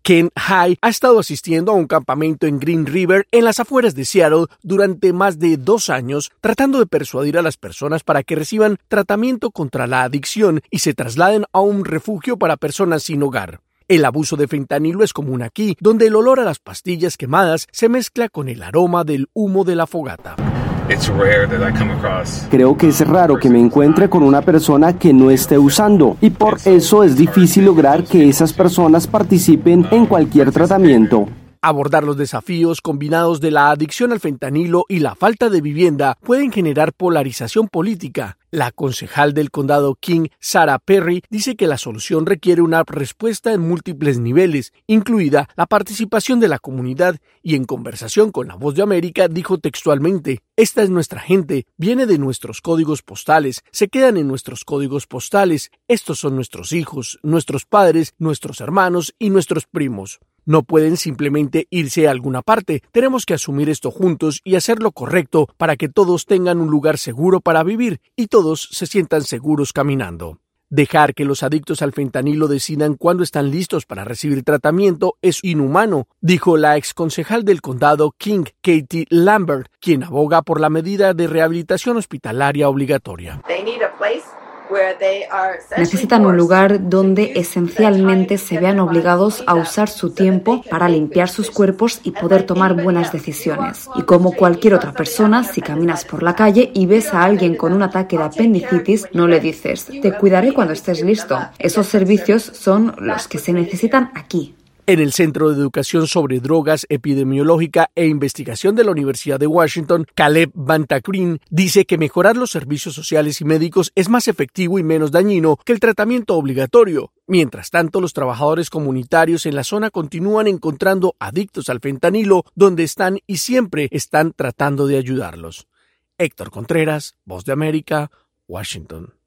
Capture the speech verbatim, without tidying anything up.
Ken High ha estado asistiendo a un campamento en Green River, en las afueras de Seattle, durante más de dos años, tratando de persuadir a las personas para que reciban tratamiento contra la adicción y se trasladen a un refugio para personas sin hogar. El abuso de fentanilo es común aquí, donde el olor a las pastillas quemadas se mezcla con el aroma del humo de la fogata. Creo que es raro que me encuentre con una persona que no esté usando, y por eso es difícil lograr que esas personas participen en cualquier tratamiento. Abordar los desafíos combinados de la adicción al fentanilo y la falta de vivienda pueden generar polarización política. La concejal del condado King, Sarah Perry, dice que la solución requiere una respuesta en múltiples niveles, incluida la participación de la comunidad, y en conversación con La Voz de América dijo textualmente: "Esta es nuestra gente, viene de nuestros códigos postales, se quedan en nuestros códigos postales, estos son nuestros hijos, nuestros padres, nuestros hermanos y nuestros primos. No pueden simplemente irse a alguna parte, tenemos que asumir esto juntos y hacer lo correcto para que todos tengan un lugar seguro para vivir y todos se sientan seguros caminando". Dejar que los adictos al fentanilo decidan cuándo están listos para recibir tratamiento es inhumano, dijo la exconcejal del condado King, Katie Lambert, quien aboga por la medida de rehabilitación hospitalaria obligatoria. Necesitan un lugar donde esencialmente se vean obligados a usar su tiempo para limpiar sus cuerpos y poder tomar buenas decisiones. Y como cualquier otra persona, si caminas por la calle y ves a alguien con un ataque de apendicitis, no le dices: "Te cuidaré cuando estés listo". Esos servicios son los que se necesitan aquí. En el Centro de Educación sobre Drogas, Epidemiológica e Investigación de la Universidad de Washington, Caleb Bantacrin dice que mejorar los servicios sociales y médicos es más efectivo y menos dañino que el tratamiento obligatorio. Mientras tanto, los trabajadores comunitarios en la zona continúan encontrando adictos al fentanilo donde están y siempre están tratando de ayudarlos. Héctor Contreras, Voz de América, Washington.